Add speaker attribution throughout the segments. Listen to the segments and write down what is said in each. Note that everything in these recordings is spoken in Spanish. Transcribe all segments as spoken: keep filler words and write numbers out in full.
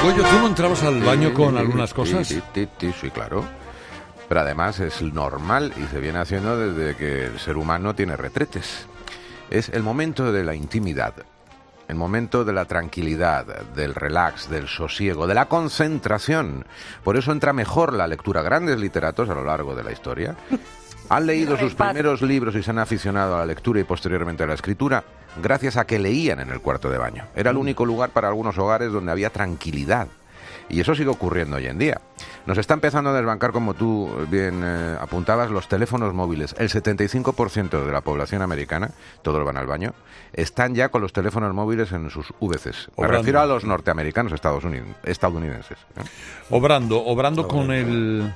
Speaker 1: Goyo, ¿tú no entrabas al baño con algunas cosas?
Speaker 2: Sí, sí, sí, sí, claro. Pero además es normal y se viene haciendo desde que el ser humano tiene retretes. Es el momento de la intimidad, el momento de la tranquilidad, del relax, del sosiego, de la concentración. Por eso entra mejor la lectura. Grandes literatos a lo largo de la historia han leído sus primeros libros y se han aficionado a la lectura y posteriormente a la escritura gracias a que leían en el cuarto de baño. Era el único lugar para algunos hogares donde había tranquilidad. Y eso sigue ocurriendo hoy en día. Nos está empezando a desbancar, como tú bien eh, apuntabas, los teléfonos móviles. El setenta y cinco por ciento de la población americana, todos van al baño, están ya con los teléfonos móviles en sus V Cs. Me
Speaker 1: Obrando.
Speaker 2: refiero a los norteamericanos estados unidos, estadounidenses. ¿eh?
Speaker 1: Obrando, obrando con el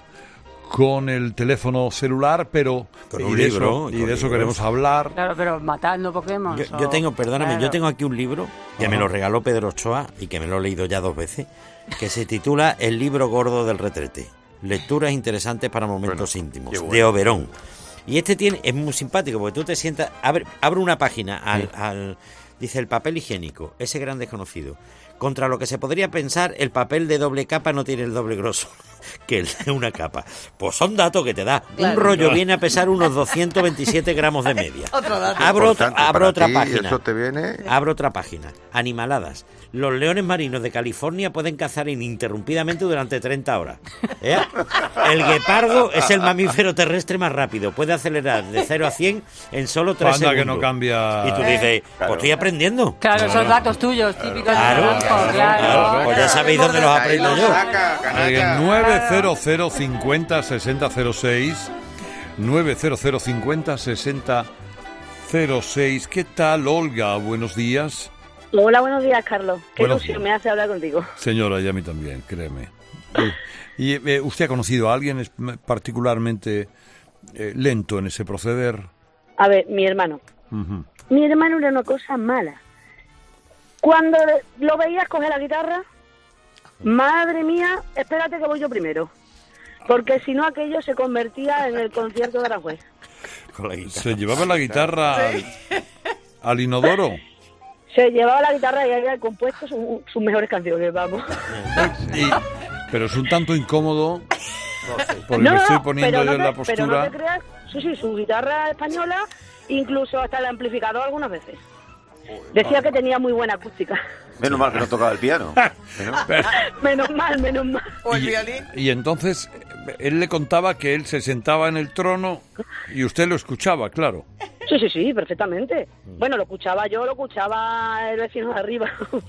Speaker 1: con el teléfono celular, pero
Speaker 3: Con
Speaker 1: y
Speaker 3: un
Speaker 1: de
Speaker 3: libro,
Speaker 1: eso, y
Speaker 3: con
Speaker 1: de eso
Speaker 3: libros.
Speaker 1: queremos hablar.
Speaker 4: Claro, pero matando Pokémon.
Speaker 3: Yo, yo tengo, perdóname,
Speaker 4: claro.
Speaker 3: yo tengo aquí un libro que me lo regaló Pedro Ochoa y que me lo he leído ya dos veces, que se titula El libro gordo del retrete. Lecturas interesantes para momentos
Speaker 2: Bueno,
Speaker 3: íntimos,
Speaker 2: qué bueno.
Speaker 3: de Oberón. Y este tiene es muy simpático porque tú te sientas, abre, abre una página al, al dice el papel higiénico, ese gran desconocido. Contra lo que se podría pensar, el papel de doble capa no tiene el doble grosor que el de una capa. Pues son datos que te da.
Speaker 4: Claro.
Speaker 3: Un rollo viene a pesar unos doscientos veintisiete gramos de media.
Speaker 4: Otro dato.
Speaker 3: Abro, otra-
Speaker 2: Importante
Speaker 3: abro
Speaker 2: para
Speaker 3: otra
Speaker 2: ti,
Speaker 3: página.
Speaker 2: Eso te viene...
Speaker 3: Abro otra página. Animaladas. Los leones marinos de California pueden cazar ininterrumpidamente durante treinta horas. ¿Eh? El guepardo es el mamífero terrestre más rápido. Puede acelerar de cero a cien en solo tres
Speaker 1: Anda
Speaker 3: segundos.
Speaker 1: que no cambia.
Speaker 3: Y tú dices, pues estoy aprendiendo.
Speaker 4: Claro, esos datos tuyos, típicos
Speaker 3: Claro,
Speaker 4: de Naranjo,
Speaker 3: claro,
Speaker 4: claro.
Speaker 3: claro. Pues ya sabéis dónde los aprendo yo.
Speaker 1: Eh, nueve cero cero cincuenta sesenta cero seis nueve cero cero cincuenta sesenta cero seis. ¿Qué tal, Olga? Buenos días.
Speaker 5: Hola, buenos días, Carlos. Qué
Speaker 1: Buenos
Speaker 5: ilusión
Speaker 1: días.
Speaker 5: me hace hablar contigo.
Speaker 1: Señora, y a mí también, créeme. Eh, ¿Y eh, usted ha conocido a alguien es- particularmente eh, lento en ese proceder?
Speaker 5: A ver, mi hermano.
Speaker 1: Ujú.
Speaker 5: Mi hermano era una cosa mala. Cuando lo veías coger la guitarra, madre mía, espérate que voy yo primero. Porque si no, aquello se convertía en el concierto de Aranjuez.
Speaker 3: Con la guitarra.
Speaker 1: ¿Se llevaba la guitarra al, al inodoro?
Speaker 5: Se llevaba la guitarra y había compuesto su- sus mejores canciones, vamos.
Speaker 1: Y- pero es un tanto incómodo porque
Speaker 5: No,
Speaker 1: me estoy
Speaker 5: no,
Speaker 1: poniendo
Speaker 5: pero
Speaker 1: yo
Speaker 5: no
Speaker 1: en la
Speaker 5: te- Pero no
Speaker 1: postura.
Speaker 5: te creas, sí, sí, su guitarra española, incluso hasta el amplificador algunas veces. Decía que tenía muy buena acústica.
Speaker 6: Menos mal que no tocaba el piano.
Speaker 1: Pero-
Speaker 5: Menos mal, menos mal.
Speaker 1: y, y entonces eh, él le contaba que él se sentaba en el trono y usted lo escuchaba, claro.
Speaker 5: Sí, sí, sí, perfectamente. Bueno, lo escuchaba yo, lo escuchaba el vecino de arriba.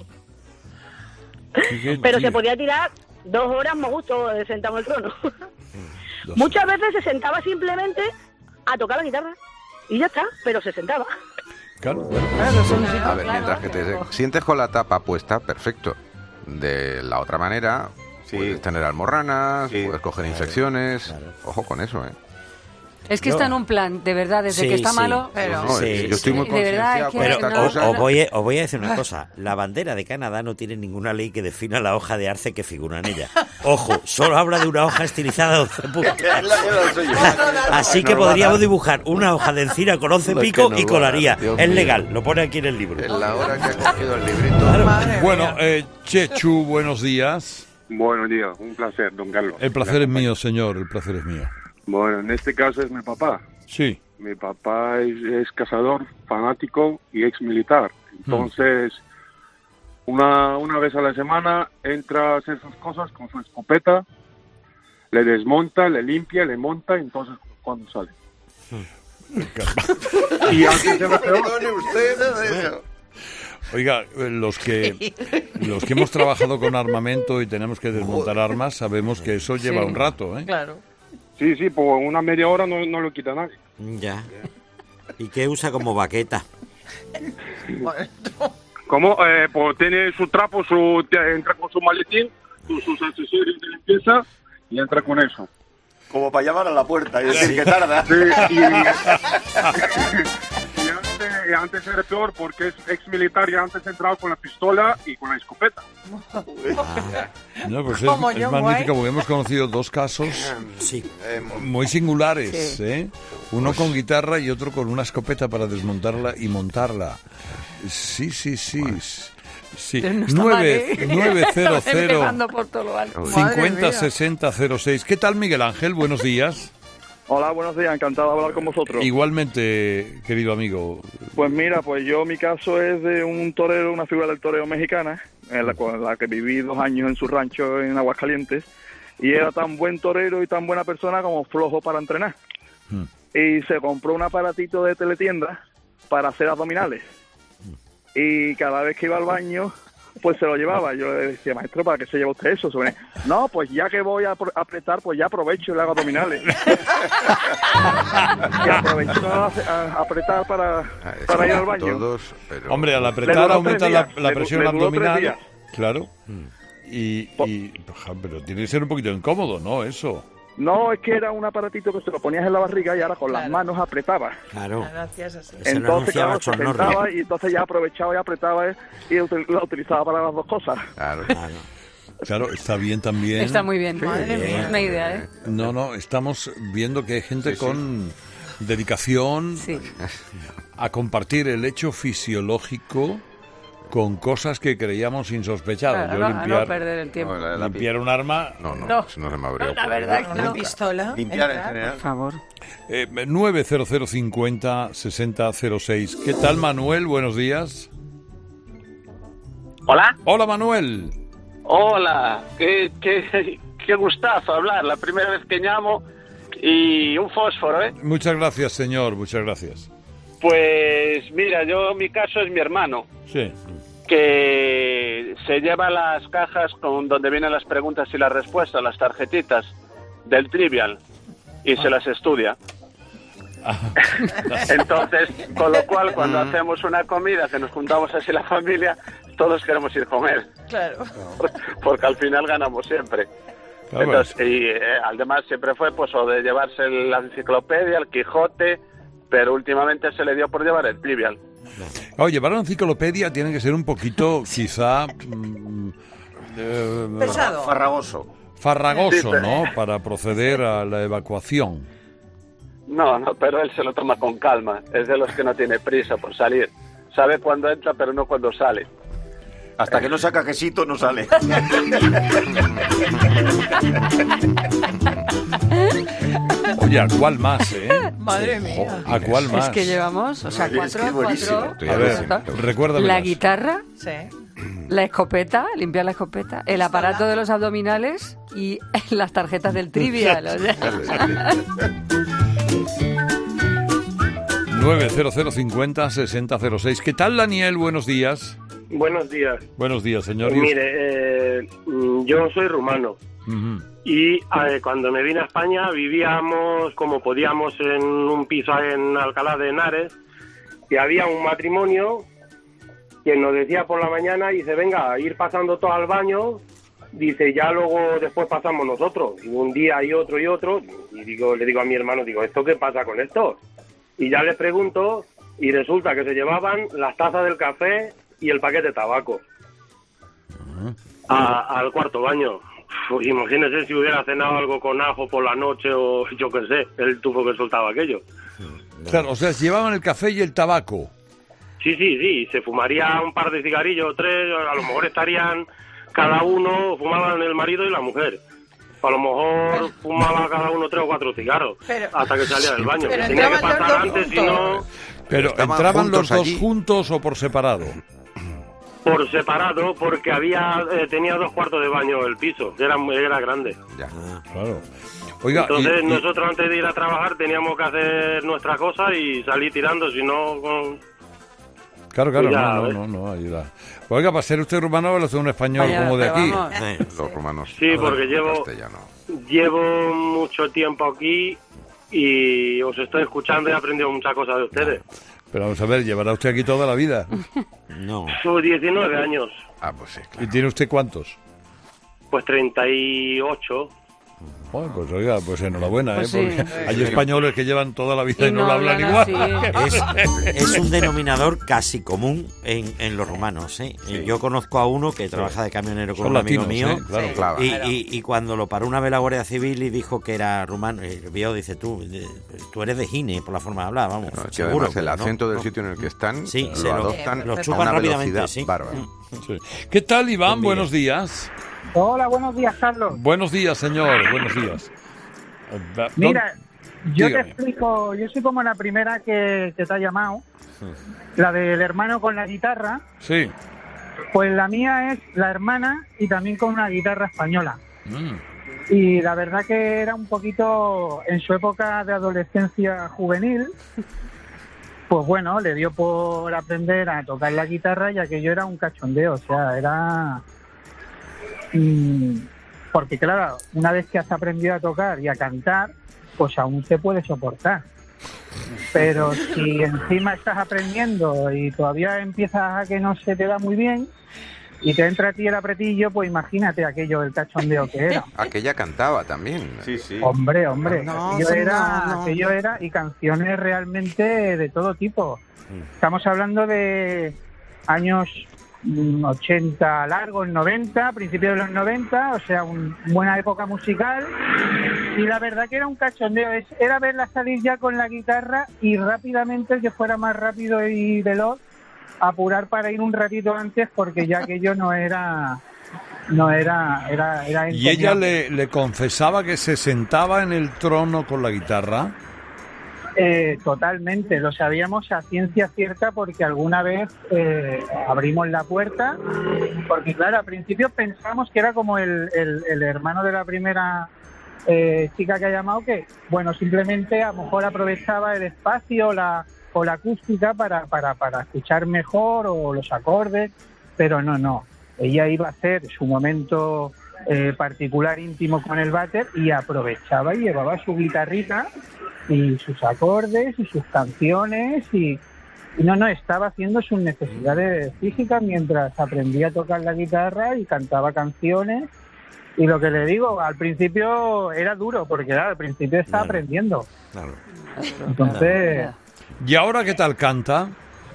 Speaker 1: Y que-
Speaker 5: Pero
Speaker 1: sí,
Speaker 5: se podía tirar dos horas más gusto eh, sentado en el trono.
Speaker 1: dos-
Speaker 5: Muchas veces se sentaba simplemente a tocar la guitarra. Y ya está, pero se sentaba.
Speaker 1: Claro, bueno.
Speaker 2: A ver, mientras que te sientes con la tapa puesta, perfecto. De la otra manera,
Speaker 6: Sí.
Speaker 2: puedes tener almorranas,
Speaker 6: Sí.
Speaker 2: puedes coger infecciones. Ojo con eso, ¿eh?
Speaker 4: Es que está en un plan, de verdad, desde
Speaker 3: Sí,
Speaker 4: que está
Speaker 3: sí.
Speaker 4: malo. Pero,
Speaker 2: No,
Speaker 3: Sí,
Speaker 2: es- yo estoy
Speaker 3: sí.
Speaker 2: muy
Speaker 4: De verdad,
Speaker 2: concienciado
Speaker 4: es que
Speaker 2: con
Speaker 3: Pero
Speaker 2: esta
Speaker 4: no,
Speaker 3: os,
Speaker 2: cosa.
Speaker 3: os voy a, os voy a decir una cosa. La bandera de Canadá no tiene ninguna ley que defina la hoja de arce que figura en ella. Ojo, solo habla de una hoja estilizada de once puntos. Así que
Speaker 2: No va a
Speaker 3: podríamos
Speaker 2: dar.
Speaker 3: dibujar una hoja de encina con once
Speaker 2: Lo que
Speaker 3: picos
Speaker 2: no
Speaker 3: y
Speaker 2: va a
Speaker 3: colaría.
Speaker 2: dar, Dios
Speaker 3: Es
Speaker 2: mío.
Speaker 3: legal, lo pone aquí en el libro.
Speaker 2: En la hora que ha cogido el librito.
Speaker 1: Bueno, eh, Chechu, buenos días.
Speaker 7: Buenos días, un placer, don Carlos.
Speaker 1: El placer es mío, señor, el placer es mío.
Speaker 7: Bueno, en este caso es mi papá.
Speaker 1: Sí.
Speaker 7: Mi papá es, es cazador, fanático y ex militar. Entonces, una, una vez a la semana entra a hacer sus cosas con su escopeta, le desmonta, le limpia, le monta, y entonces cuando sale. Y antes era peor.
Speaker 1: Oiga, eh, los que los que hemos trabajado con armamento y tenemos que desmontar armas, sabemos que eso lleva
Speaker 4: Sí.
Speaker 1: un rato, ¿eh?
Speaker 4: Claro.
Speaker 7: Sí, sí, por una media hora no, no lo quita nadie.
Speaker 3: Ya. ¿Y qué usa como baqueta?
Speaker 7: ¿Cómo? Eh, pues tiene su trapo, su, entra con su maletín, sus, sus accesorios de limpieza y entra con eso.
Speaker 6: Como para llamar a la puerta y decir que tarda.
Speaker 7: Sí, y, y antes, y antes era peor porque es ex militar y antes entraba con la pistola y con la escopeta.
Speaker 1: No, pues es,
Speaker 8: Como
Speaker 1: es
Speaker 8: John
Speaker 1: magnífico porque hemos conocido dos casos
Speaker 3: Sí.
Speaker 1: muy singulares,
Speaker 4: Sí.
Speaker 1: ¿eh? Uno con guitarra y otro con una escopeta para desmontarla y montarla. Sí, sí, sí. Sí,
Speaker 4: No está mal, ¿eh?
Speaker 1: nueve cero cero
Speaker 4: Empezando por todo lo alto.
Speaker 1: cincuenta sesenta cero seis. ¿Qué tal, Miguel Ángel? Buenos días.
Speaker 8: Hola, buenos días, encantado de hablar con vosotros.
Speaker 1: Igualmente, querido amigo.
Speaker 8: Pues mira, pues yo, mi caso es de un torero, una figura del toreo mexicana, en la, con la que viví dos años en su rancho en Aguascalientes, y era tan buen torero y tan buena persona como flojo para entrenar.
Speaker 1: Hmm.
Speaker 8: Y se compró un aparatito de teletienda para hacer abdominales. Y cada vez que iba al baño, pues se lo llevaba. Yo le decía, maestro, ¿para qué se lleva usted eso? Sobre, no, pues ya que voy a pro- apretar, pues ya aprovecho y le hago abdominales. Y aprovecho a, a apretar para,
Speaker 2: Ah, es
Speaker 8: para ir
Speaker 2: como
Speaker 8: al baño.
Speaker 2: todos, pero-
Speaker 1: Hombre, al
Speaker 8: Le
Speaker 1: apretar
Speaker 8: duró
Speaker 1: aumenta
Speaker 8: tres
Speaker 1: la,
Speaker 8: días.
Speaker 1: la
Speaker 8: Le-
Speaker 1: presión
Speaker 8: le duró tres
Speaker 1: abdominal.
Speaker 8: días.
Speaker 1: Claro. Y, y- ja, pero tiene que ser un poquito incómodo, ¿no? Eso.
Speaker 8: No, es que era un aparatito que se lo ponías en la barriga y ahora con las
Speaker 9: Claro.
Speaker 8: manos apretabas.
Speaker 3: Claro.
Speaker 9: Gracias, así.
Speaker 3: Se lo
Speaker 8: Entonces,
Speaker 3: anunciaba
Speaker 8: claro, se
Speaker 3: Chornorri.
Speaker 8: sentaba y entonces ya aprovechaba y apretaba y util- lo utilizaba para las dos cosas.
Speaker 2: Claro.
Speaker 3: Claro.
Speaker 1: Claro, está bien también.
Speaker 4: Está muy bien.
Speaker 9: Madre
Speaker 4: Es
Speaker 9: mía.
Speaker 4: una idea, ¿eh?
Speaker 1: No, no, estamos viendo que hay gente
Speaker 2: Sí, sí.
Speaker 1: con dedicación
Speaker 4: Sí.
Speaker 1: a compartir el hecho fisiológico con cosas que creíamos insospechadas.
Speaker 4: Claro,
Speaker 1: Yo
Speaker 4: no, a
Speaker 1: limpiar,
Speaker 4: no perder el tiempo.
Speaker 2: No, la- la-
Speaker 1: limpiar un arma.
Speaker 2: No, no,
Speaker 4: No.
Speaker 2: eso no se me habría
Speaker 4: La
Speaker 2: ocurrido.
Speaker 4: verdad que
Speaker 9: Una
Speaker 4: no.
Speaker 9: pistola.
Speaker 6: Limpiar en
Speaker 9: entrar.
Speaker 6: general.
Speaker 4: Por favor.
Speaker 1: Eh, nueve cero cero cincuenta sesenta cero seis. ¿Qué tal, Manuel? Buenos días.
Speaker 10: Hola.
Speaker 1: Hola, Manuel.
Speaker 10: Hola. Qué, qué, qué gustazo hablar. La primera vez que llamo y un fósforo, ¿eh?
Speaker 1: Muchas gracias, señor. Muchas gracias.
Speaker 10: Pues mira, yo mi caso es mi hermano,
Speaker 1: Sí.
Speaker 10: que se lleva las cajas con donde vienen las preguntas y las respuestas, las tarjetitas del Trivial, y se las estudia. Entonces, con lo cual, cuando hacemos una comida, que nos juntamos así la familia, todos queremos ir a comer,
Speaker 9: Claro.
Speaker 10: porque al final ganamos siempre.
Speaker 1: Claro,
Speaker 10: Entonces, y eh, además siempre fue pues o de llevarse la enciclopedia, el Quijote, pero últimamente se le dio por llevar el Trivial.
Speaker 1: Oye, llevar una enciclopedia tiene que ser un poquito, quizá, mm, eh,
Speaker 9: Pesado.
Speaker 6: Farragoso.
Speaker 1: farragoso,
Speaker 10: Sí, pero-
Speaker 1: ¿no? Para proceder a la evacuación.
Speaker 10: No, no, pero él se lo toma con calma. Es de los que no tiene prisa por salir. Sabe cuándo entra, pero no cuándo sale.
Speaker 6: Hasta que no saca quesito, no sale.
Speaker 1: Oye, ¿a cuál más, eh?
Speaker 9: Madre mía.
Speaker 1: ¿A cuál más?
Speaker 4: Es que llevamos, o sea,
Speaker 6: Oye, es
Speaker 4: cuatro,
Speaker 6: que es buenísimo.
Speaker 4: cuatro.
Speaker 2: Estoy
Speaker 1: A ver,
Speaker 2: alucinando.
Speaker 1: recuérdame.
Speaker 4: La guitarra,
Speaker 9: Sí.
Speaker 4: la escopeta, limpiar la escopeta, el aparato de los abdominales y las tarjetas del trivial. O sea,
Speaker 1: nueve cero cero cincuenta sesenta cero seis. ¿Qué tal, Daniel? Buenos días.
Speaker 11: Buenos días.
Speaker 1: Buenos días, señor.
Speaker 11: Pues mire, eh, mm, yo soy rumano
Speaker 1: Ujú.
Speaker 11: y eh, cuando me vine a España vivíamos como podíamos en un piso en Alcalá de Henares y había un matrimonio que nos decía por la mañana, dice, venga, ir pasando todo al baño, dice, ya luego después pasamos nosotros, y un día y otro y otro, y digo, le digo a mi hermano, digo, ¿esto qué pasa con esto? Y ya le pregunto y resulta que se llevaban las tazas del café y el paquete de tabaco a- al cuarto baño. Uf, imagínese si hubiera cenado algo con ajo por la noche o yo qué sé, el tufo que soltaba aquello.
Speaker 1: Claro, o sea, llevaban el café y el tabaco.
Speaker 11: Sí, sí, sí, se fumaría un par de cigarrillos, tres, a lo mejor estarían cada uno, fumaban el marido y la mujer. A lo mejor fumaba cada uno tres o cuatro cigarros
Speaker 9: Pero-
Speaker 11: hasta que salía del baño.
Speaker 9: Pero
Speaker 11: Que tenía que
Speaker 9: entraban los
Speaker 11: pasar
Speaker 9: dos
Speaker 11: antes, si
Speaker 9: juntos.
Speaker 11: no,
Speaker 1: Pero
Speaker 2: Estaban
Speaker 1: entraban los
Speaker 2: juntos
Speaker 1: dos
Speaker 2: allí.
Speaker 1: juntos o por separado.
Speaker 11: por separado, porque había eh, tenía dos cuartos de baño el piso, era, era grande.
Speaker 2: Ya.
Speaker 1: Claro. Oiga,
Speaker 11: Entonces
Speaker 1: y- y-
Speaker 11: nosotros antes de ir a trabajar teníamos que hacer nuestras cosas y salir tirando, si no... con-
Speaker 1: claro, claro,
Speaker 11: ya,
Speaker 1: no, no,
Speaker 11: ¿ves?
Speaker 1: no, no, ayuda. Oiga, para ser usted rumano, lo hace un español
Speaker 4: Vaya,
Speaker 1: como de
Speaker 4: pero
Speaker 1: aquí.
Speaker 4: vamos.
Speaker 3: Sí.
Speaker 2: Los romanos.
Speaker 11: Sí,
Speaker 2: hablan
Speaker 11: porque llevo-
Speaker 2: castellano.
Speaker 11: Llevo mucho tiempo aquí y os estoy escuchando y he aprendido muchas cosas de ustedes.
Speaker 1: Pero vamos a ver, llevará usted aquí toda la vida.
Speaker 3: No.
Speaker 11: Sus diecinueve años,
Speaker 2: Ah, pues sí, claro.
Speaker 1: ¿Y tiene usted cuántos?
Speaker 11: pues treinta y ocho.
Speaker 1: Bueno, pues oiga, pues enhorabuena,
Speaker 4: Pues
Speaker 1: ¿eh?
Speaker 4: sí.
Speaker 1: Porque hay españoles que llevan toda la vida y,
Speaker 4: Y
Speaker 1: no
Speaker 4: no
Speaker 1: lo hablan
Speaker 4: hablan
Speaker 1: igual.
Speaker 4: así.
Speaker 3: Es, es un denominador casi común en, en los rumanos. ¿eh?
Speaker 1: Sí.
Speaker 3: Yo conozco a uno que trabaja de camionero con
Speaker 1: Son
Speaker 3: un amigo
Speaker 1: latinos,
Speaker 3: mío.
Speaker 1: ¿eh? Claro,
Speaker 2: Sí. claro.
Speaker 3: Y, y, y cuando lo paró una vez la Guardia Civil y dijo que era rumano, el viejo dice, tú, de- tú eres de Gine, por la forma de hablar, vamos.
Speaker 2: Bueno, es que
Speaker 3: seguro.
Speaker 2: además el
Speaker 3: pero no,
Speaker 2: acento del
Speaker 3: no.
Speaker 2: sitio en el que están
Speaker 3: Sí,
Speaker 2: lo
Speaker 3: se lo-
Speaker 2: adoptan
Speaker 3: lo
Speaker 2: a
Speaker 3: chupan
Speaker 2: una
Speaker 3: rápidamente,
Speaker 2: velocidad
Speaker 3: sí.
Speaker 2: bárbara.
Speaker 1: Sí. ¿Qué tal, Iván?
Speaker 3: Pues mire.
Speaker 1: Buenos días.
Speaker 9: Hola, buenos días, Carlos.
Speaker 1: Buenos días, señor. Buenos días. Eh, va-
Speaker 9: Mira, yo
Speaker 1: Dígame.
Speaker 9: te explico, yo soy como la primera que, que te ha llamado, la del hermano con la guitarra,
Speaker 1: Sí.
Speaker 9: pues la mía es la hermana y también con una guitarra española.
Speaker 1: Mm.
Speaker 9: Y la verdad que era un poquito, en su época de adolescencia juvenil, pues bueno, le dio por aprender a tocar la guitarra y aquello era un cachondeo, o sea, era... mm, porque claro, una vez que has aprendido a tocar y a cantar, pues aún se puede soportar. Pero si encima estás aprendiendo y todavía empiezas a que no se te da muy bien y te entra a ti el apretillo, pues imagínate aquello del cachondeo que era.
Speaker 2: Aquella cantaba también.
Speaker 6: Sí, sí.
Speaker 9: Hombre, hombre,
Speaker 3: No,
Speaker 9: aquello,
Speaker 3: sí,
Speaker 9: era,
Speaker 3: no, no.
Speaker 9: aquello era, y canciones realmente de todo tipo. Estamos hablando de años mm, ochenta largos, noventa, principios de los noventa, o sea, una buena época musical. Y la verdad que era un cachondeo, es- era verla salir ya con la guitarra y rápidamente, el que fuera más rápido y veloz, apurar para ir un ratito antes porque ya aquello no era... No era... era, era
Speaker 1: ¿Y ella
Speaker 9: encomiable.
Speaker 1: le, le confesaba que se sentaba en el trono con la guitarra?
Speaker 9: Eh, totalmente, lo sabíamos a ciencia cierta porque alguna vez eh, abrimos la puerta, porque claro, al principio pensábamos que era como el, el- el hermano de la primera eh, chica que ha llamado, que bueno, simplemente a lo mejor aprovechaba el espacio la, o la acústica para, para, para escuchar mejor o los acordes, pero no, no, ella iba a hacer su momento eh, particular íntimo con el váter y aprovechaba y llevaba su guitarrita y sus acordes y sus canciones y, y no, no, estaba haciendo sus necesidades físicas mientras aprendía a tocar la guitarra y cantaba canciones. Y lo que le digo, al principio era duro, porque claro, al principio estaba
Speaker 3: Claro.
Speaker 9: aprendiendo.
Speaker 3: Claro.
Speaker 9: Entonces,
Speaker 1: ¿Y ahora qué tal canta?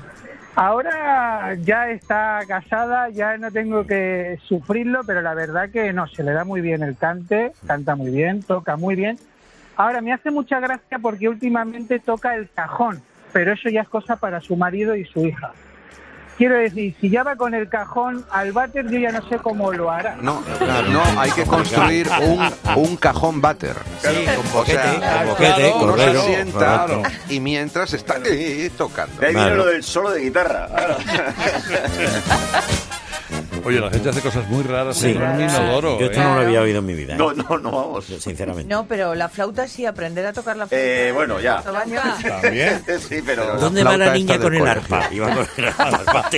Speaker 9: ahora ya está casada, ya no tengo que sufrirlo, pero la verdad que no, se le da muy bien el cante, canta muy bien, toca muy bien. Ahora, me hace mucha gracia porque últimamente toca el cajón, pero eso ya es cosa para su marido y su hija. Quiero decir, si ya va con el cajón al váter, yo ya no sé cómo lo hará.
Speaker 2: No, no, hay que construir un, un cajón váter.
Speaker 3: Sí, con
Speaker 2: O
Speaker 3: boquete,
Speaker 2: sea,
Speaker 3: con boquete,
Speaker 1: claro,
Speaker 2: uno se
Speaker 3: correcto,
Speaker 2: sienta
Speaker 3: correcto.
Speaker 2: y mientras está ahí tocando.
Speaker 6: De ahí viene
Speaker 3: Claro.
Speaker 6: lo del solo de guitarra.
Speaker 1: Oye, la gente hace cosas muy raras
Speaker 3: Sí.
Speaker 1: en un inodoro.
Speaker 3: Yo esto
Speaker 1: ¿eh?
Speaker 3: no lo había oído en mi vida. ¿eh?
Speaker 6: No, no, no, vamos.
Speaker 3: Sinceramente.
Speaker 12: No, pero la flauta sí, aprender a tocar la flauta.
Speaker 6: Eh, bueno, ya.
Speaker 12: Al baño.
Speaker 1: También.
Speaker 6: Sí, pero...
Speaker 3: ¿Dónde
Speaker 2: La
Speaker 3: va la
Speaker 2: flauta
Speaker 3: niña
Speaker 2: esta
Speaker 3: con
Speaker 2: del
Speaker 3: el
Speaker 2: colegio.
Speaker 3: arpa? Iba con el arpa.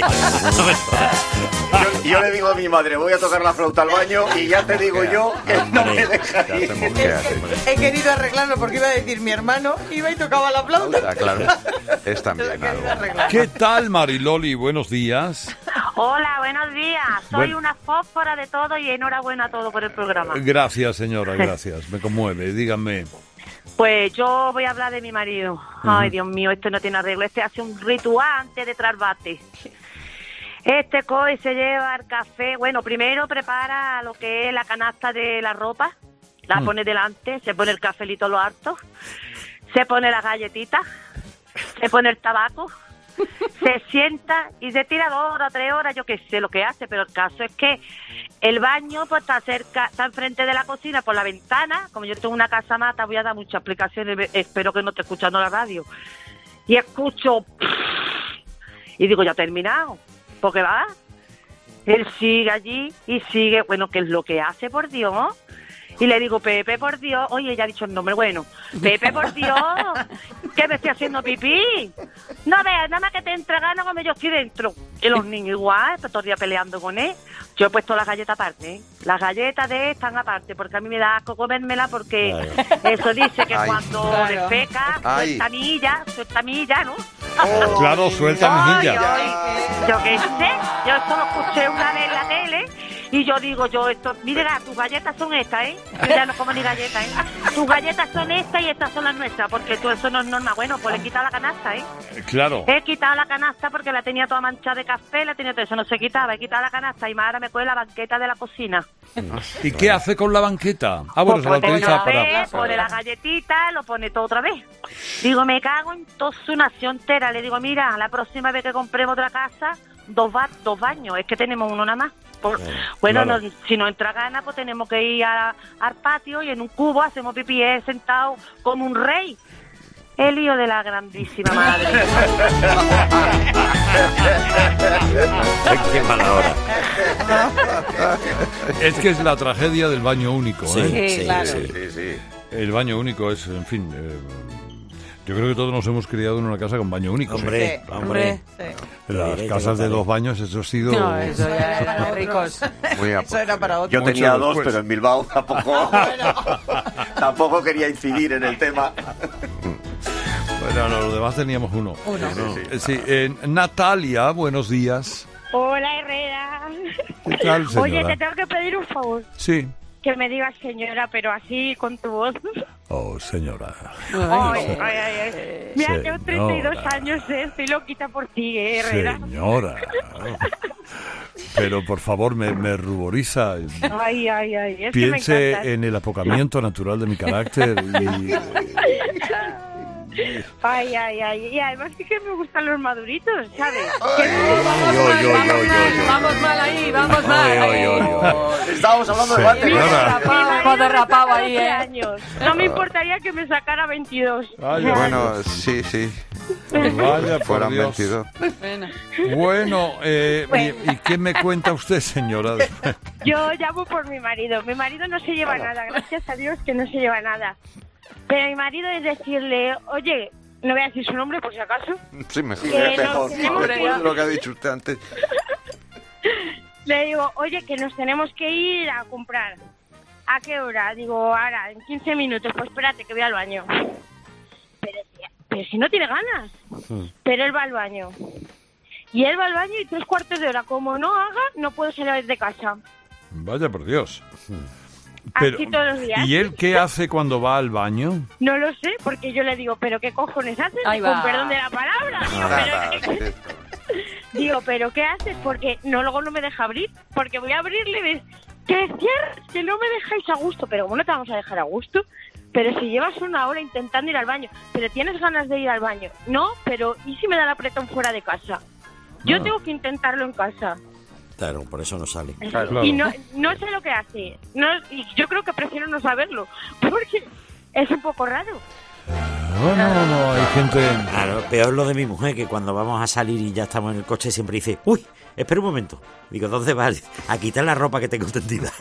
Speaker 6: Yo, yo le digo a mi madre, voy a tocar la flauta al baño y ya te digo yo que no me deja
Speaker 2: Ya
Speaker 6: ir.
Speaker 2: se mosquea, se mosquea.
Speaker 12: He querido arreglarlo porque iba a decir mi hermano iba y tocaba la flauta.
Speaker 2: Ah, claro, es
Speaker 12: Lo
Speaker 2: también
Speaker 12: he querido
Speaker 2: algo.
Speaker 12: arreglar.
Speaker 1: ¿Qué tal, Mariloli? Buenos días.
Speaker 13: Hola, buenos días. Soy
Speaker 1: Bueno.
Speaker 13: una fósfora de todo y enhorabuena a todo por el programa.
Speaker 1: Gracias, señora, gracias. Me conmueve. Díganme.
Speaker 13: Pues yo voy a hablar de mi marido. Ay, Dios mío, esto no tiene arreglo. Este hace un ritual antes de trasbate. Este coge se lleva el café. Bueno, primero prepara lo que es la canasta de la ropa. La
Speaker 1: Mm.
Speaker 13: pone delante, se pone el cafelito a lo harto. Se pone las galletitas. Se pone el tabaco. Se sienta y se tira dos horas, tres horas, yo qué sé lo que hace, pero el caso es que el baño pues está cerca, está enfrente de la cocina por la ventana. Como yo tengo una casa mata, voy a dar muchas explicaciones, espero que no esté escuchando la radio. Y escucho y digo, ya ha terminado, porque va. Él sigue allí y sigue, bueno, ¿qué es lo que hace, por Dios? Y le digo, Pepe, por Dios, oye, ya ha dicho el nombre, bueno, Pepe, por Dios, que me estoy haciendo pipí. No veas, nada más que te entra ganas cuando yo estoy dentro. Y los niños igual, estoy todo el día peleando con él. Yo he puesto las galletas aparte, ¿eh? Las galletas de él están aparte, porque a mí me da asco comérmela, porque eso dice que
Speaker 2: Ay.
Speaker 13: cuando
Speaker 12: Claro.
Speaker 13: le feca,
Speaker 2: Ay.
Speaker 13: suelta milla, suelta milla, ¿no?
Speaker 1: Claro, suelta
Speaker 13: Ay,
Speaker 1: mejilla.
Speaker 13: ay, yo qué sé, yo esto lo escuché una vez en la tele Y yo digo, yo, esto, mira, tus galletas son estas, ¿eh? Yo ya no como ni galletas, ¿eh? Tus galletas son estas y estas son las nuestras, porque tú, eso no es normal. Bueno, pues le he quitado la canasta, ¿eh?
Speaker 1: Claro.
Speaker 13: He quitado la canasta porque la tenía toda manchada de café, la tenía todo eso, no se quitaba. He quitado la canasta y ahora me coge la banqueta de la cocina.
Speaker 1: ¿Y qué hace con la banqueta? Ah, bueno, se la
Speaker 13: Pone
Speaker 1: utiliza
Speaker 13: café,
Speaker 1: para...
Speaker 13: pone la galletita, lo pone todo otra vez. Digo, me cago en toda su nación entera. Le digo, mira, la próxima vez que compremos otra casa, dos, ba dos baños, es que tenemos uno nada más. Por, bueno,
Speaker 1: claro.
Speaker 13: no, si nos entra gana, pues tenemos que ir a, al patio y en un cubo hacemos pipí eh, sentado como un rey. El lío de la grandísima madre.
Speaker 3: Qué mala hora.
Speaker 1: Es que es la tragedia del baño único,
Speaker 3: Sí,
Speaker 1: ¿eh?
Speaker 3: sí,
Speaker 4: claro.
Speaker 3: sí.
Speaker 2: Sí, sí.
Speaker 1: El baño único es, en fin... Eh, yo creo que todos nos hemos criado en una casa con baño único.
Speaker 3: Hombre,
Speaker 12: Sí,
Speaker 3: hombre.
Speaker 12: Sí.
Speaker 1: En las
Speaker 3: Te
Speaker 1: casas de
Speaker 3: contaré.
Speaker 1: dos baños eso ha sido...
Speaker 4: No, eso ya era de ricos.
Speaker 2: Muy a-
Speaker 12: Eso era para otro.
Speaker 6: Yo
Speaker 1: Mucho
Speaker 6: tenía dos,
Speaker 1: después.
Speaker 6: pero en Bilbao tampoco, tampoco quería incidir en el tema.
Speaker 1: Bueno, no, los demás teníamos uno.
Speaker 12: Uno.
Speaker 1: Eh, Sí, eh, Natalia, buenos días.
Speaker 14: Hola, Herrera.
Speaker 1: ¿Qué tal,
Speaker 14: Oye,
Speaker 1: señora?
Speaker 14: te tengo que pedir un favor.
Speaker 1: Sí.
Speaker 14: Que me digas señora, pero así con tu voz.
Speaker 1: Oh, señora.
Speaker 14: Ay, ay, ay, ay. Mira, tengo treinta y dos
Speaker 1: Señora.
Speaker 14: años, eh. Estoy loquita por ti, eh, Herrera.
Speaker 1: Señora. Pero, por favor, me, me ruboriza.
Speaker 14: Ay, ay, ay. Es que me
Speaker 1: Piense
Speaker 14: encantas.
Speaker 1: en el apocamiento natural de mi carácter y...
Speaker 14: Ay, ay, ay. Y además que, que me gustan los maduritos, ¿sabes?
Speaker 1: Ay, ay, ay, ay, ay.
Speaker 4: Vamos mal ahí, vamos mal.
Speaker 1: Ay, ay, ay, ay.
Speaker 6: Estábamos hablando de
Speaker 1: Señora.
Speaker 6: bate.
Speaker 4: Derrapado, hemos derrapado ahí,
Speaker 14: trece
Speaker 4: ¿eh?
Speaker 14: años. No me importaría que me sacara veintidós.
Speaker 1: Ay,
Speaker 2: Bueno, sí, sí.
Speaker 1: Vaya, por
Speaker 2: Fueran
Speaker 1: Dios.
Speaker 2: veintidós.
Speaker 4: Bueno.
Speaker 1: Bueno, eh, ¿y, y qué me cuenta usted, señora?
Speaker 14: Yo llamo por mi marido. Mi marido no se lleva nada, gracias a Dios que no se lleva nada. Pero mi marido es decirle, oye, no voy a decir su nombre por si acaso.
Speaker 2: Sí, mejor.
Speaker 14: Que
Speaker 6: mejor.
Speaker 14: nos tenemos que
Speaker 2: Después de
Speaker 14: ir.
Speaker 2: lo que ha dicho usted antes.
Speaker 14: Le digo, oye, que nos tenemos que ir a comprar. ¿A qué hora? Digo, ahora, en quince minutos. Pues espérate, que voy al baño. Pero, pero si no tiene ganas. Pero él va al baño. Y él va al baño y tres cuartos de hora. Como no haga, no puedo salir de casa.
Speaker 1: Vaya, por Dios.
Speaker 14: Así todos los días.
Speaker 1: ¿Y él qué hace cuando va al baño?
Speaker 14: No lo sé, porque yo le digo, ¿pero qué cojones haces?
Speaker 4: Ahí
Speaker 14: Con
Speaker 4: va.
Speaker 14: perdón de la palabra. Digo,
Speaker 2: Nada,
Speaker 14: pero,
Speaker 2: sí.
Speaker 14: digo, ¿pero qué haces? Porque no, luego no me deja abrir. Porque voy a abrirle y ves, que cierres, que no me dejáis a gusto. Pero ¿cómo no te vamos a dejar a gusto? Pero si llevas una hora intentando ir al baño, pero tienes ganas de ir al baño. No, pero ¿y si me da el apretón fuera de casa? Yo
Speaker 1: Ah.
Speaker 14: tengo que intentarlo en casa.
Speaker 3: Claro, por eso no sale.
Speaker 1: Claro.
Speaker 14: Y no, no sé lo que hace. No, y yo creo que prefiero no saberlo. Porque es un poco raro.
Speaker 1: No, no, no, hay gente...
Speaker 3: Claro, peor lo de mi mujer, que cuando vamos a salir y ya estamos en el coche siempre dice, uy, espera un momento. Digo, ¿dónde vas? A quitar la ropa que tengo tendida.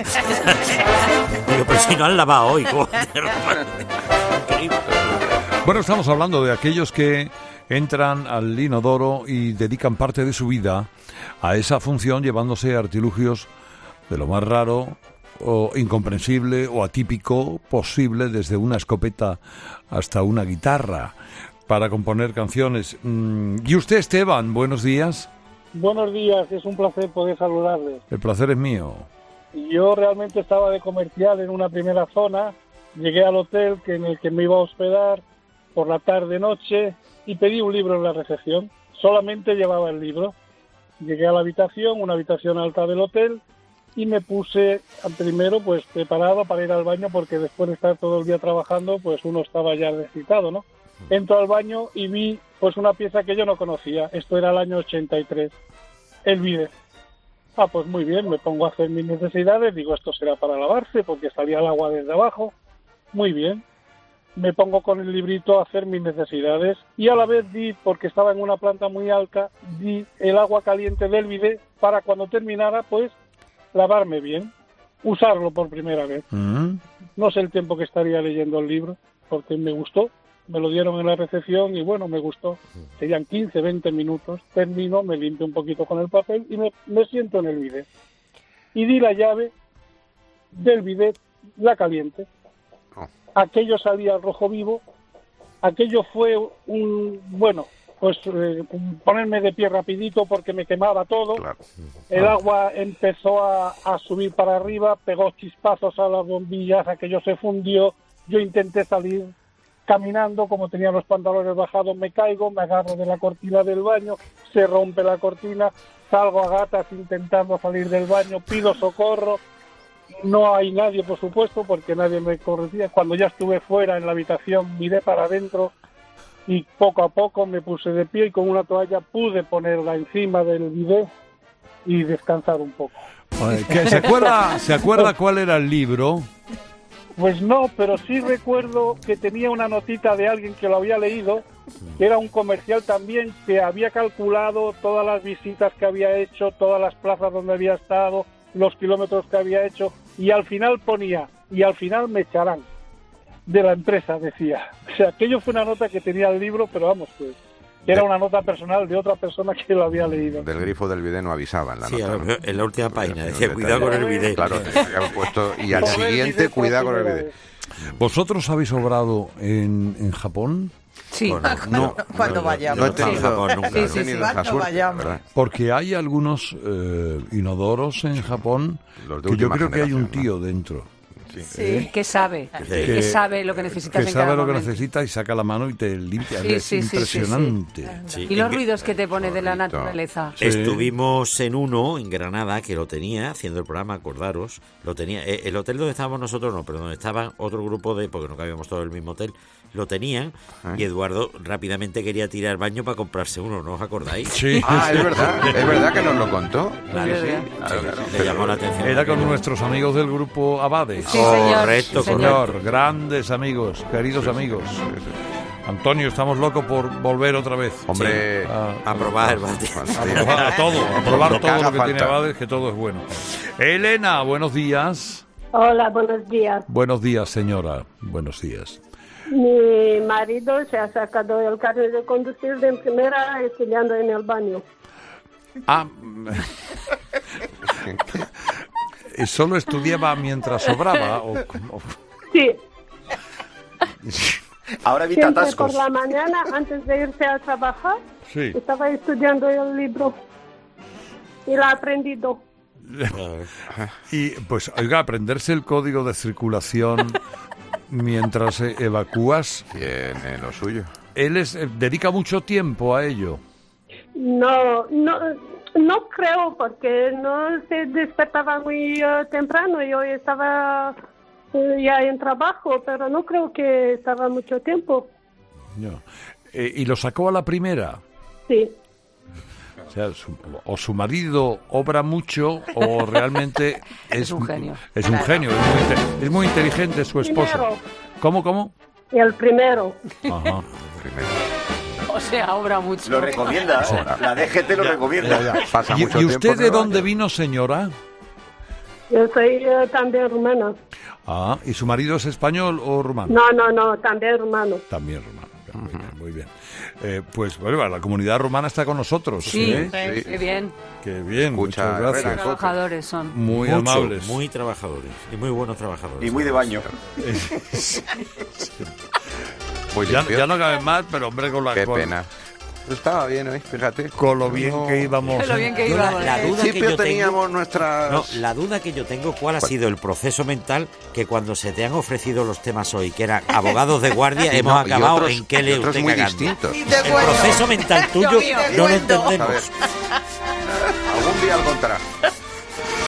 Speaker 3: Digo, pero si no has lavado hoy, ¿cómo te ropa? Increíble.
Speaker 1: Bueno, estamos hablando de aquellos que entran al inodoro y dedican parte de su vida a esa función llevándose artilugios de lo más raro o incomprensible o atípico posible, desde una escopeta hasta una guitarra, para componer canciones. Mm, Y usted, Esteban, buenos días.
Speaker 15: Buenos días, es un placer poder saludarles.
Speaker 1: El placer es mío.
Speaker 15: Yo realmente estaba de comercial en una primera zona, llegué al hotel que en el que me iba a hospedar por la tarde-noche y pedí un libro en la recepción. Solamente llevaba el libro. Llegué a la habitación, una habitación alta del hotel, y me puse primero pues preparado para ir al baño, porque después de estar todo el día trabajando, pues uno estaba ya necesitado, ¿no? Entro al baño y vi pues una pieza que yo no conocía. Esto era el año ochenta y tres, el bidet. Ah, pues muy bien, me pongo a hacer mis necesidades, digo, esto será para lavarse, porque salía el agua desde abajo. Muy bien. Me pongo con el librito a hacer mis necesidades y a la vez di, porque estaba en una planta muy alta, di el agua caliente del bidet para cuando terminara, pues, lavarme bien, usarlo por primera vez.
Speaker 1: Mm.
Speaker 15: No sé el tiempo que estaría leyendo el libro, porque me gustó, me lo dieron en la recepción y bueno, me gustó. Serían quince, veinte minutos, termino, me limpio un poquito con el papel y me, me siento en el bidet. Y di la llave del bidet, la caliente. Aquello salía rojo vivo, aquello fue un, bueno, pues eh, ponerme de pie rapidito porque me quemaba todo.
Speaker 2: Claro.
Speaker 15: El agua empezó a, a subir para arriba, pegó chispazos a las bombillas, aquello se fundió. Yo intenté salir caminando, como tenía los pantalones bajados, me caigo, me agarro de la cortina del baño, se rompe la cortina, salgo a gatas intentando salir del baño, pido socorro. No hay nadie, por supuesto, porque nadie me corregía. Cuando ya estuve fuera en la habitación, miré para adentro y poco a poco me puse de pie y con una toalla pude ponerla encima del bidet y descansar un poco.
Speaker 1: Oye, ¿qué, ¿se, acuerda, ¿Se acuerda cuál era el libro?
Speaker 15: Pues no, pero sí recuerdo que tenía una notita de alguien que lo había leído, que era un comercial también, que había calculado todas las visitas que había hecho, todas las plazas donde había estado, los kilómetros que había hecho, y al final ponía, y al final me echarán de la empresa, decía. O sea, aquello fue una nota que tenía el libro, pero vamos, pues, que era una nota personal de otra persona que lo había leído.
Speaker 2: Del grifo del bidet no avisaban la
Speaker 3: sí,
Speaker 2: nota, ¿no?
Speaker 3: En la última página decía, cuidado con el bidet.
Speaker 2: Claro, habían puesto, y al siguiente, cuidado con el bidet.
Speaker 1: ¿Vosotros habéis obrado en, en Japón?
Speaker 12: Sí,
Speaker 1: Bueno,
Speaker 12: cuando, cuando vayamos.
Speaker 2: No he tenido,
Speaker 12: sí.
Speaker 2: Japón nunca,
Speaker 12: Sí,
Speaker 2: no he
Speaker 12: sí,
Speaker 2: tenido
Speaker 12: sí,
Speaker 2: esa
Speaker 12: cuando
Speaker 2: suerte,
Speaker 12: vayamos.
Speaker 2: ¿verdad?
Speaker 1: Porque hay algunos eh, inodoros en Japón
Speaker 2: Los de
Speaker 1: que yo
Speaker 2: última
Speaker 1: creo que hay un
Speaker 2: generación,
Speaker 1: tío dentro.
Speaker 2: Sí.
Speaker 4: Sí, que sabe,
Speaker 1: Que-
Speaker 4: que sabe lo que necesitas
Speaker 1: Que
Speaker 4: en cada
Speaker 1: sabe lo que
Speaker 4: momento.
Speaker 1: necesita y saca la mano y te limpia.
Speaker 4: Sí,
Speaker 1: es
Speaker 4: sí, sí, sí, sí.
Speaker 1: impresionante.
Speaker 3: Sí,
Speaker 4: Y los
Speaker 3: en-
Speaker 4: ruidos que te pone de la naturaleza.
Speaker 1: Sí.
Speaker 3: Estuvimos en uno, en Granada, que lo tenía, haciendo el programa, acordaros, lo tenía, eh, el hotel donde estábamos nosotros no, pero donde estaba otro grupo de, porque no cabíamos todos en el mismo hotel, lo tenían, y Eduardo rápidamente quería tirar al baño para comprarse uno, ¿no os acordáis?
Speaker 1: Sí.
Speaker 2: Ah, es verdad, es verdad que nos lo contó.
Speaker 3: Claro,
Speaker 2: Sí, sí,
Speaker 3: sí.
Speaker 2: claro, claro.
Speaker 3: Le llamó la atención.
Speaker 1: Era con nuestros amigos del grupo Abades.
Speaker 4: Sí, señor.
Speaker 3: Correcto,
Speaker 4: Sí,
Speaker 1: Señor,
Speaker 3: correcto.
Speaker 1: grandes amigos, queridos amigos. Antonio, estamos locos por volver otra vez.
Speaker 2: Hombre,
Speaker 1: Sí. a,
Speaker 3: A probar el bate.
Speaker 1: a probar a todo, a probar
Speaker 2: Lo que
Speaker 1: todo
Speaker 2: haga
Speaker 1: lo que tiene
Speaker 2: falta.
Speaker 1: Abades, que todo es bueno. Elena, buenos días.
Speaker 5: Hola, buenos días.
Speaker 1: Buenos días, señora. Buenos días.
Speaker 5: Mi marido se ha sacado el carnet de conducir de primera estudiando en el baño.
Speaker 1: Ah, ¿y solo estudiaba mientras sobraba? O, o-
Speaker 5: Sí,
Speaker 6: Ahora evita
Speaker 5: siempre
Speaker 6: atascos.
Speaker 5: por la mañana, antes de irse a trabajar,
Speaker 1: Sí.
Speaker 5: estaba estudiando el libro y lo ha aprendido.
Speaker 1: Y pues, oiga, aprenderse el código de circulación mientras eh, evacúas,
Speaker 2: tiene lo suyo.
Speaker 1: él es, eh, dedica mucho tiempo a ello.
Speaker 5: No, no, no creo porque no se despertaba muy eh, temprano. Yo estaba eh, ya en trabajo, pero no creo que estaba mucho tiempo.
Speaker 1: Ya. Eh, y lo sacó a la primera.
Speaker 5: Sí.
Speaker 1: O sea, su, o su marido obra mucho o realmente es,
Speaker 4: Es un genio.
Speaker 1: Es un genio, es muy, inte- es muy inteligente su esposa.
Speaker 5: Primero.
Speaker 1: ¿Cómo, cómo?
Speaker 5: El primero.
Speaker 1: Ajá.
Speaker 4: O sea, obra mucho.
Speaker 6: Lo recomienda, ¿eh? La D G T lo recomienda.
Speaker 2: Pasa
Speaker 1: ¿Y,
Speaker 2: mucho
Speaker 1: y
Speaker 2: tiempo
Speaker 1: usted
Speaker 2: en
Speaker 1: de
Speaker 2: el
Speaker 1: dónde
Speaker 2: baño.
Speaker 1: vino, señora?
Speaker 5: Yo soy eh, también rumana.
Speaker 1: Ah, ¿y su marido es español o rumano?
Speaker 5: No, no, no, también rumano.
Speaker 1: También rumano. Muy bien, muy bien. Eh, pues bueno, la comunidad rumana está con nosotros.
Speaker 4: Sí,
Speaker 1: ¿eh?
Speaker 4: qué bien.
Speaker 1: Qué bien,
Speaker 2: Escucha,
Speaker 1: muchas gracias.
Speaker 2: Herrera,
Speaker 4: Trabajadores son.
Speaker 1: Muy
Speaker 3: Mucho,
Speaker 1: amables.
Speaker 3: Muy trabajadores. Y muy buenos trabajadores.
Speaker 6: Y muy de baño.
Speaker 2: Muy
Speaker 1: Ya,
Speaker 2: limpio.
Speaker 1: ya no caben más, pero hombre, con la
Speaker 2: Qué
Speaker 1: con,
Speaker 2: pena. Estaba bien, ¿eh? Fíjate.
Speaker 1: con lo bien
Speaker 2: No.
Speaker 1: que íbamos.
Speaker 4: Lo bien que
Speaker 3: Yo
Speaker 4: iba.
Speaker 3: la, la
Speaker 2: Al
Speaker 3: duda que
Speaker 2: principio
Speaker 3: yo
Speaker 2: teníamos
Speaker 3: tengo,
Speaker 2: nuestras...
Speaker 3: no, la duda que yo tengo, ¿cuál ha sido el proceso mental que cuando se te han ofrecido los temas hoy, que eran abogados de guardia,
Speaker 2: Y
Speaker 3: hemos
Speaker 2: no, y
Speaker 3: acabado
Speaker 2: otros-
Speaker 3: en qué
Speaker 2: y
Speaker 3: le
Speaker 2: otros
Speaker 3: usted
Speaker 2: muy
Speaker 3: cagando?
Speaker 2: distintos.
Speaker 12: Y de
Speaker 3: El
Speaker 12: bueno.
Speaker 3: proceso mental tuyo
Speaker 12: Yo vi de
Speaker 3: no lo
Speaker 12: bueno.
Speaker 3: entendemos.
Speaker 2: A ver. Algún día lo contará.